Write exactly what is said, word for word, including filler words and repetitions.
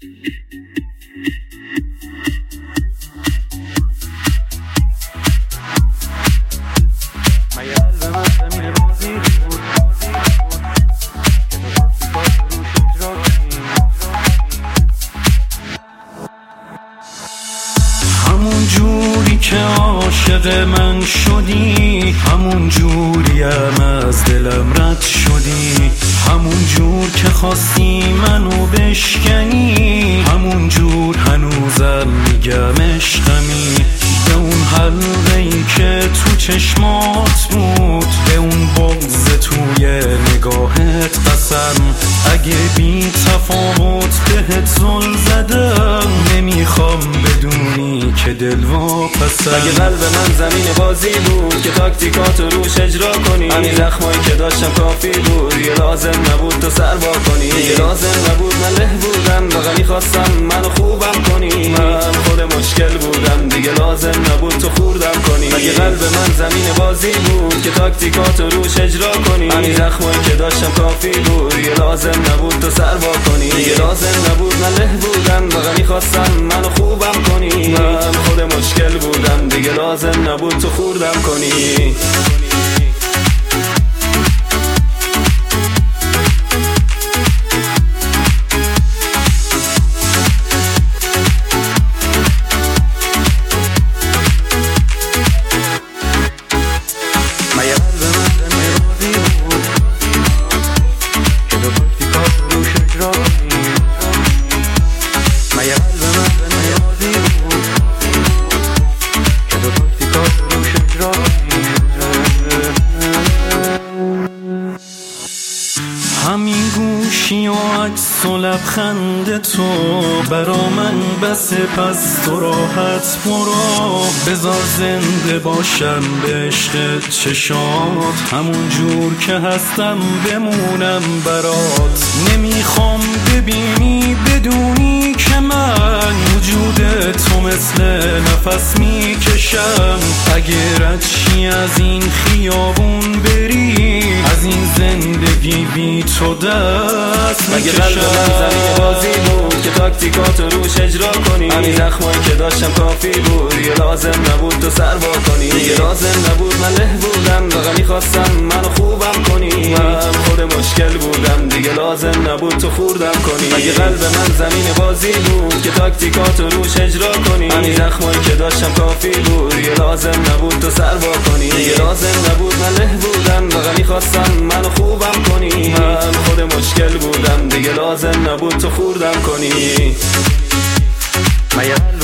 همون جوری که عاشق من شدی، همون جوریم از دلم رد شدی، همون جور که خواستی منو بشکنی، همون جور هنوزم میگم عشقمی. به اون حلقه‌ای که تو چشمات بود، به اون بغض توی نگاهت قسم، اگه بی تفاوت بهت زل زدم، نمیخوام بدونی که دل واپسم. اگه قلب من زمین بازی بود که تاکتیکاتو روش اجرا کنی، همین زخمایی که داشتم کافی بود، یه لازم نبود تو سر با کنی، یه لازم نبود من له بودم بغلی خواستم منو خوبم کنی، من خود مشکل بودم دیگه لازم نبود تو خوردم کنی. اگه قلب من زمین بازی بود که تاکتیکاتو روش اجرا کنی، همین زخمایی که داشتم کافی بود، یه لازم نبود تو سر با کنی، دیگه لازم نبود من له بودم بغلی خواستم منو خوبم کنی، من خود مشکل بودم دیگه لازم نبود تو خوردم کنی. همین گوشی و عکس و لبخند تو برا من بسه، پس تو راحت برو، بذار زنده باشم به عشق چشات، همون جور که هستم بمونم برات. نمیخوام ببینی بدونی که من وجود تو مثل نفس میکشم، اگه رد شی از این خیابون بری، از این زندگی بی تو دست اگه قلب من زمین بازی بود که تاکتیکاتو روش اجرا کنی، همین زخمایی که داشتم کافی بود، یه لازم نبود تو سر با کنی، دیگه لازم نبود من له بودم بغلی خواستم منو خوبم کنی، من خود مشکل بودم دیگه لازم نبود تو خوردم کنی. اگه قلب من زمین بازی بود که تاکتیکاتو روش اجرا کنی، همین زخمایی که داشتم کافی بود، یه لازم نبود تو سر با کنی، دیگه لازم نبود من له بودم بغلی خواستم منو خوبم کنی، من خود مشکل بودم دیگه لازم نبود تو خوردم کنی.